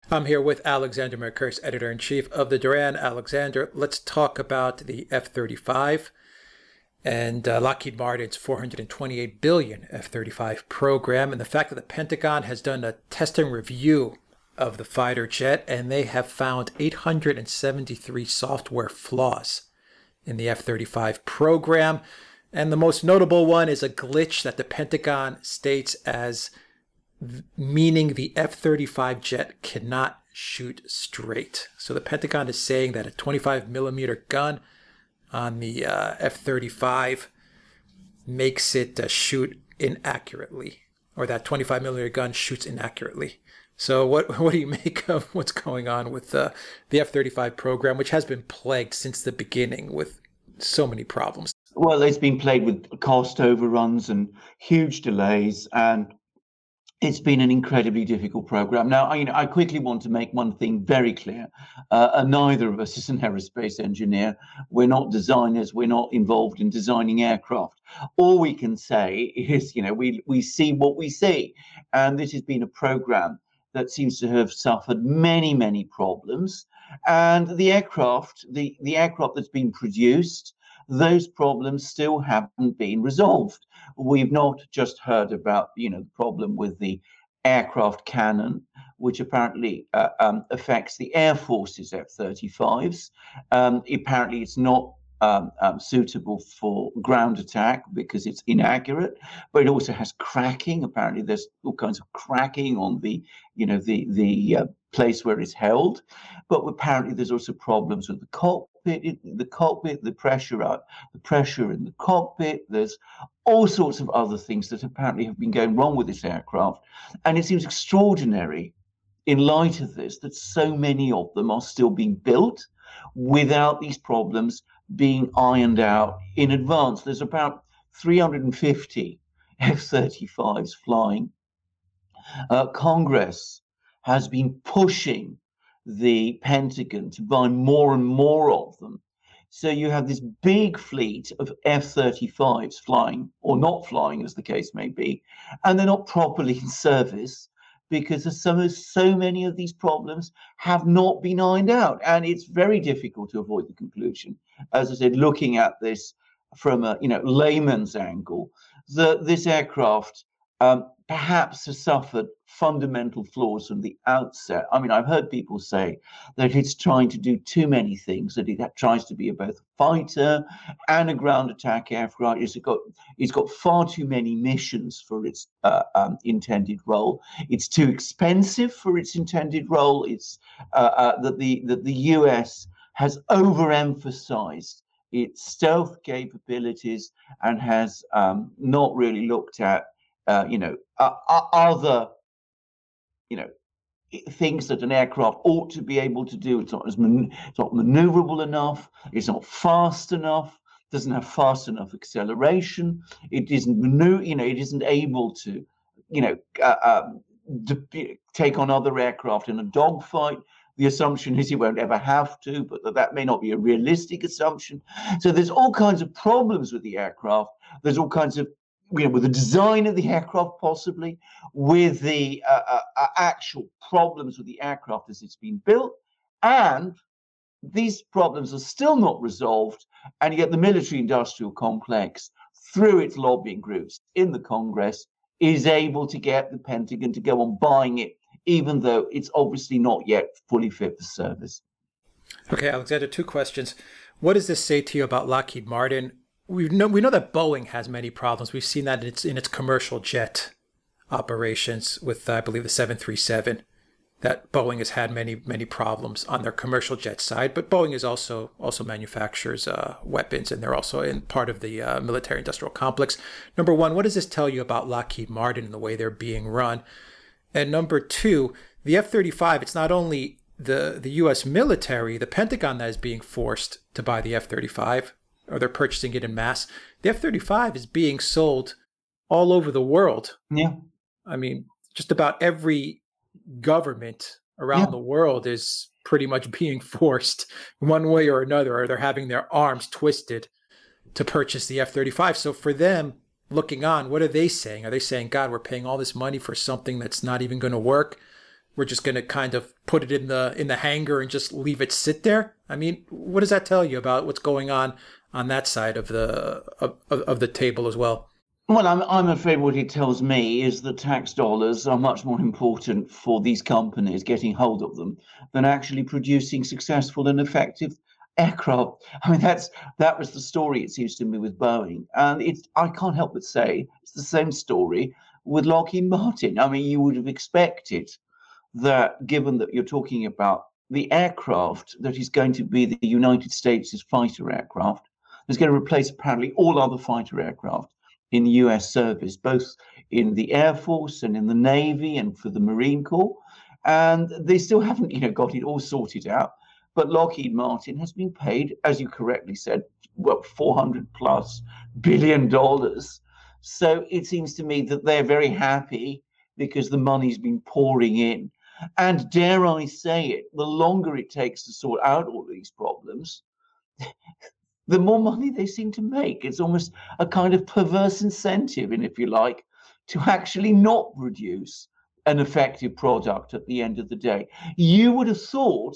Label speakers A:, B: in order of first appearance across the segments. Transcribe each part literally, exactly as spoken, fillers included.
A: I'm here with Alexander Mercouris, editor-in-chief of the Duran. Alexander, let's talk about the F thirty-five and uh, Lockheed Martin's four hundred twenty-eight billion dollars F thirty-five program, and the fact that the Pentagon has done a testing review of the fighter jet, and they have found eight hundred seventy-three software flaws in the F thirty-five program. And the most notable one is a glitch that the Pentagon states as meaning the F thirty-five jet cannot shoot straight. So the Pentagon is saying that a twenty-five millimeter gun on the uh, F thirty-five makes it uh, shoot inaccurately, or that twenty-five millimeter gun shoots inaccurately. So what what do you make of what's going on with uh, the F thirty-five program, which has been plagued since the beginning with so many problems?
B: Well, it's been plagued with cost overruns and huge delays, and it's been an incredibly difficult program. Now, I, you know, I quickly want to make one thing very clear. Uh, neither of us is an aerospace engineer. We're not designers. We're not involved in designing aircraft. All we can say is, you know, we, we see what we see. And this has been a program that seems to have suffered many, many problems. And the aircraft, the, the aircraft that's been produced, those problems still haven't been resolved. We've not just heard about, you know, the problem with the aircraft cannon, which apparently uh, um, affects the Air Force's F thirty-fives. Um, apparently, it's not um, um, suitable for ground attack because it's inaccurate, but it also has cracking. Apparently, there's all kinds of cracking on the, you know, the the uh, place where it's held. But apparently, there's also problems with the cockpit. The cockpit, the pressure out, the pressure in the cockpit. There's all sorts of other things that apparently have been going wrong with this aircraft, and it seems extraordinary, in light of this, that so many of them are still being built without these problems being ironed out in advance. There's about three hundred fifty F thirty-fives flying. Uh, Congress has been pushing the Pentagon to buy more and more of them. So you have this big fleet of F thirty-fives flying, or not flying as the case may be, and they're not properly in service because some of, so many of these problems have not been ironed out. And it's very difficult to avoid the conclusion, as I said, looking at this from a you know layman's angle, that this aircraft um, perhaps has suffered fundamental flaws from the outset. I mean, I've heard people say that it's trying to do too many things, that it tries to be both a fighter and a ground attack aircraft. It's got, it's got far too many missions for its uh, um, intended role. It's too expensive for its intended role. It's uh, uh, that the that the U S has overemphasized its stealth capabilities and has um, not really looked at Uh, you know, uh, uh, other, you know, things that an aircraft ought to be able to do. It's not as man- it's not maneuverable enough. It's not fast enough. Doesn't have fast enough acceleration. It isn't manu- you know, it isn't able to, you know, uh, um, de- take on other aircraft in a dogfight. The assumption is he won't ever have to, but that, that may not be a realistic assumption. So there's all kinds of problems with the aircraft. There's all kinds of You know, with the design of the aircraft, possibly with the uh, uh, actual problems with the aircraft as it's been built, and these problems are still not resolved. And yet, the military-industrial complex, through its lobbying groups in the Congress, is able to get the Pentagon to go on buying it, even though it's obviously not yet fully fit for service.
A: Okay, Alexander, two questions. What does this say to you about Lockheed Martin? We know we know that Boeing has many problems. We've seen that in its in its commercial jet operations with, I believe, the seven thirty-seven. That Boeing has had many many problems on their commercial jet side. But Boeing is also also manufactures uh, weapons, and they're also in part of the uh, military-industrial complex. Number one, what does this tell you about Lockheed Martin and the way they're being run? And number two, the F thirty-five. It's not only the the U S military, the Pentagon, that is being forced to buy the F thirty-five. Or they're purchasing it in mass. The F thirty-five is being sold all over the world.
B: Yeah.
A: I mean, just about every government around
B: Yeah.
A: the world is pretty much being forced one way or another, or they're having their arms twisted to purchase the F thirty-five. So for them, looking on, what are they saying? Are they saying, God, we're paying all this money for something that's not even going to work? we're just going to kind of put it in the in the hangar and just leave it sit there? I mean, what does that tell you about what's going on on that side of the of, of the table as well?
B: Well, I'm I'm afraid what it tells me is that tax dollars are much more important for these companies getting hold of them than actually producing successful and effective aircraft. I mean, that's that was the story, it seems to me, with Boeing, and it's I can't help but say it's the same story with Lockheed Martin. I mean, you would have expected that, given that you're talking about the aircraft that is going to be the United States' fighter aircraft, is going to replace apparently all other fighter aircraft in the U S service, both in the Air Force and in the Navy and for the Marine Corps. And they still haven't, you know, got it all sorted out. But Lockheed Martin has been paid, as you correctly said, well, four hundred plus billion dollars. So it seems to me that they're very happy because the money's been pouring in. And dare I say it, the longer it takes to sort out all these problems, the more money they seem to make. It's almost a kind of perverse incentive, and if you like, to actually not produce an effective product at the end of the day. You would have thought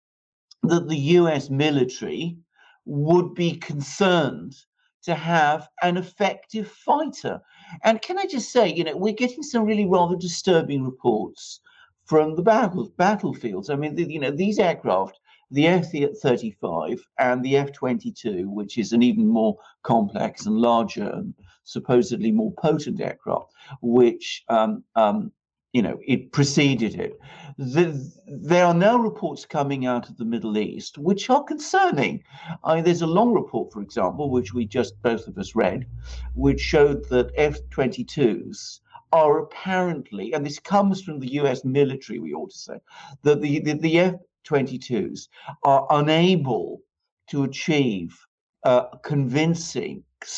B: that the U S military would be concerned to have an effective fighter. And can I just say, you know, we're getting some really rather disturbing reports from the battle, battlefields. I mean, the, you know, these aircraft, the F thirty-five and the F twenty-two, which is an even more complex and larger and supposedly more potent aircraft, which, um, um, you know, it preceded it. The, there are now reports coming out of the Middle East which are concerning. I mean, there's a long report, for example, which we just both of us read, which showed that F twenty-twos are apparently, and this comes from the U S military, we ought to say, that the, the, the F twenty-twos are unable to achieve uh, convincing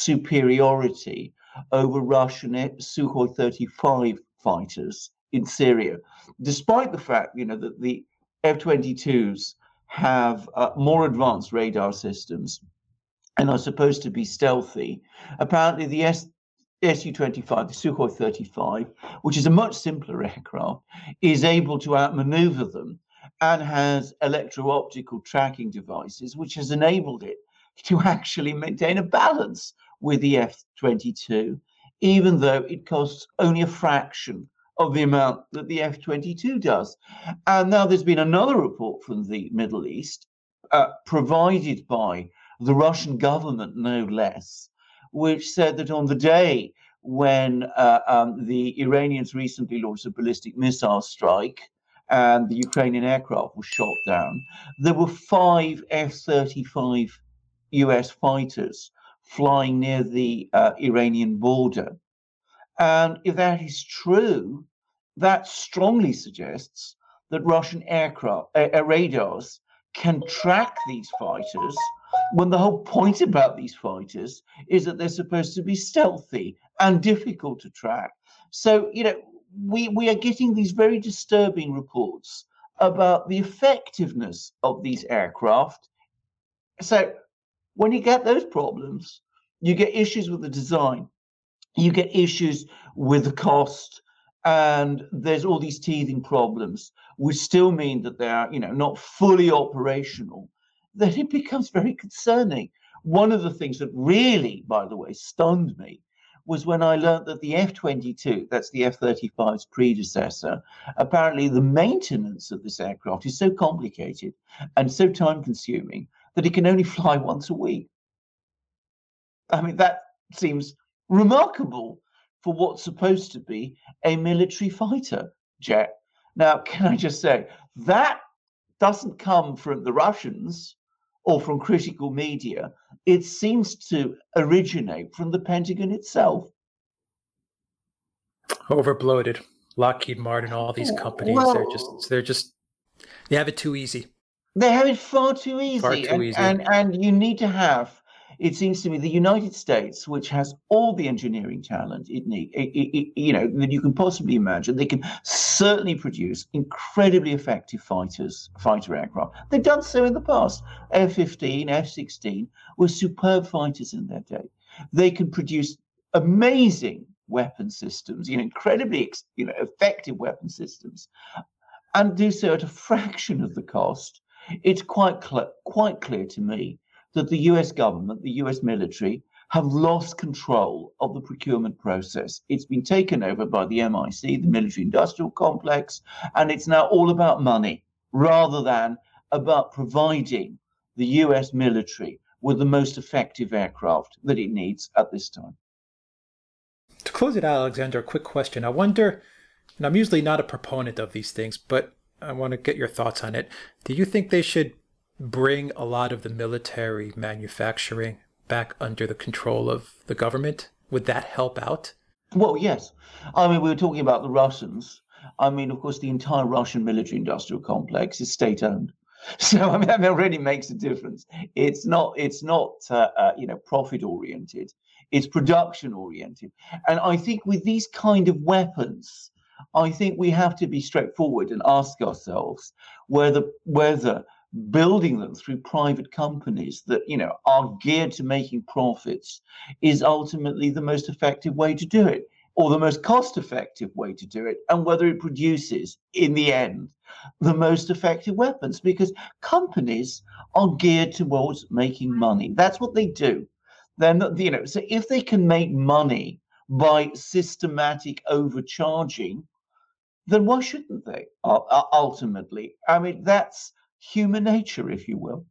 B: superiority over Russian Sukhoi thirty-five fighters in Syria, despite the fact, you know, that the F twenty-twos have uh, more advanced radar systems and are supposed to be stealthy. Apparently, the S U twenty-five, the Sukhoi thirty-five, which is a much simpler aircraft, is able to outmaneuver them and has electro-optical tracking devices, which has enabled it to actually maintain a balance with the F twenty-two, even though it costs only a fraction of the amount that the F twenty-two does. And now there's been another report from the Middle East, uh, provided by the Russian government, no less, which said that on the day when uh, um, the Iranians recently launched a ballistic missile strike and the Ukrainian aircraft was shot down, there were five F thirty-five U S fighters flying near the uh, Iranian border. And if that is true, that strongly suggests that Russian aircraft uh, radars can track these fighters, when the whole point about these fighters is that they're supposed to be stealthy and difficult to track. So, you know, we, we are getting these very disturbing reports about the effectiveness of these aircraft. So when you get those problems, you get issues with the design, you get issues with the cost, and there's all these teething problems, which still mean that they are, you know, not fully operational, that it becomes very concerning. One of the things that really, by the way, stunned me was when I learned that the F twenty-two, that's the F thirty-five's predecessor, apparently the maintenance of this aircraft is so complicated and so time consuming that it can only fly once a week. I mean, that seems remarkable for what's supposed to be a military fighter jet. Now, can I just say, that doesn't come from the Russians or from critical media. It seems to originate from the Pentagon itself.
A: Overbloated. Lockheed Martin, all these companies, well, they're just they're just they have it too easy.
B: They have it far too easy.
A: Far too
B: and,
A: easy.
B: And and you need to have, it seems to me, the United States, which has all the engineering talent it need, it, it, it, you know, that you can possibly imagine. They can certainly produce incredibly effective fighters, fighter aircraft. They've done so in the past. F fifteen, F sixteen were superb fighters in their day. They can produce amazing weapon systems, you know, incredibly, you know, effective weapon systems. and do so at a fraction of the cost, it's quite cl- quite clear to me that the U S government, the U S military, have lost control of the procurement process. It's been taken over by the M I C, the military industrial complex, and it's now all about money rather than about providing the U S military with the most effective aircraft that it needs at this time.
A: To close it out, Alexander, a quick question. I wonder, and I'm usually not a proponent of these things, but I want to get your thoughts on it. Do you think they should bring a lot of the military manufacturing back under the control of the government? Would that help out?
B: Well, yes. I mean, we were talking about the Russians. I mean, of course, the entire Russian military industrial complex is state-owned. So, I mean, that already makes a difference. It's not, it's not, uh, uh, you know, profit-oriented. It's production-oriented. And I think with these kind of weapons, I think we have to be straightforward and ask ourselves whether whether building them through private companies that, you know, are geared to making profits is ultimately the most effective way to do it, or the most cost-effective way to do it, and whether it produces, in the end, the most effective weapons, because companies are geared towards making money. That's what they do. They're not, you know, so if they can make money by systematic overcharging, then why shouldn't they? Uh, ultimately, I mean, that's human nature, if you will.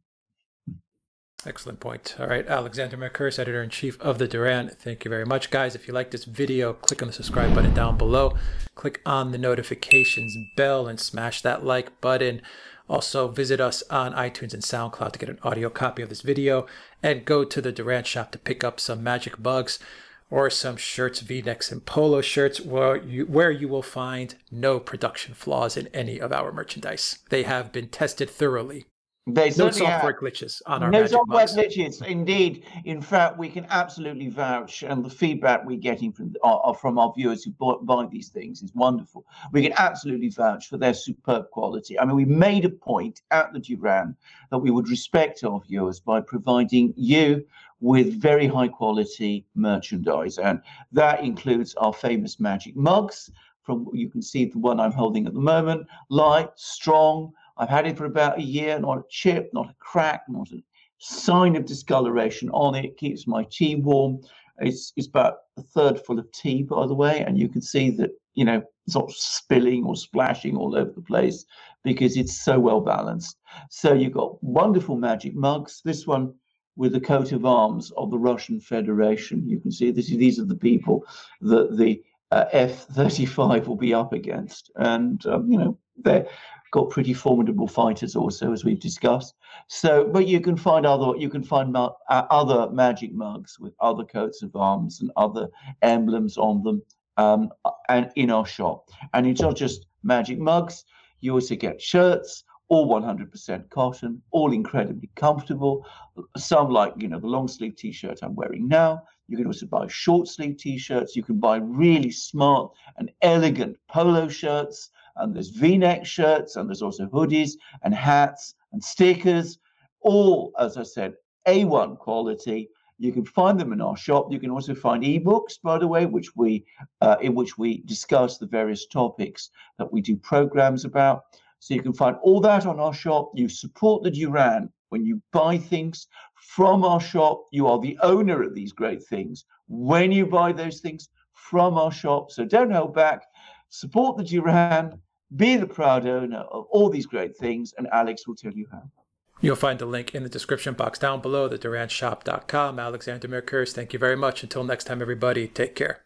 A: Excellent point. All right, Alexander Mercouris, Editor-in-Chief of the Duran. Thank you very much, guys. If you like this video, click on the subscribe button down below. Click on the notifications bell and smash that like button. Also, visit us on iTunes and SoundCloud to get an audio copy of this video. And go to the Duran shop to pick up some magic mugs or some shirts, V-necks, and polo shirts where you, where you will find no production flaws in any of our merchandise. They have been tested thoroughly.
B: They
A: no software
B: have.
A: glitches on our
B: no
A: magic
B: software
A: mugs.
B: glitches, indeed. In fact, we can absolutely vouch, and the feedback we're getting from uh, from our viewers who buy, buy these things is wonderful. We can absolutely vouch for their superb quality. I mean, we made a point at the Duran that we would respect our viewers by providing you with very high quality merchandise, and that includes our famous magic mugs. From you can see the one I'm holding at the moment, light, strong. I've had it for about a year, not a chip, not a crack, not a sign of discoloration on it. Keeps my tea warm. It's, it's about a third full of tea, by the way, and you can see that, you know, it's not spilling or splashing all over the place because it's so well balanced. So you've got wonderful magic mugs. This one with the coat of arms of the Russian Federation. You can see this. These are the people that the uh, F thirty-five will be up against, and um, you know, they're got pretty formidable fighters also, as we've discussed. So, but you can find other you can find ma- uh, other magic mugs with other coats of arms and other emblems on them, um, and in our shop. And it's not just magic mugs. You also get shirts, all one hundred percent cotton, all incredibly comfortable. Some, like, you know, the long sleeve T-shirt I'm wearing now. You can also buy short sleeve T-shirts. You can buy really smart and elegant polo shirts. And there's V-neck shirts, and there's also hoodies and hats and stickers, all, as I said, A one quality. You can find them in our shop. You can also find ebooks, by the way, which we uh, in which we discuss the various topics that we do programs about. So you can find all that on our shop. You support the Duran when you buy things from our shop. You are the owner of these great things when you buy those things from our shop. So don't hold back. Support the Duran. Be the proud owner of all these great things, and Alex will tell you how.
A: You'll find the link in the description box down below, the duran shop dot com. Alexander Mercouris, thank you very much. Until next time, everybody, take care.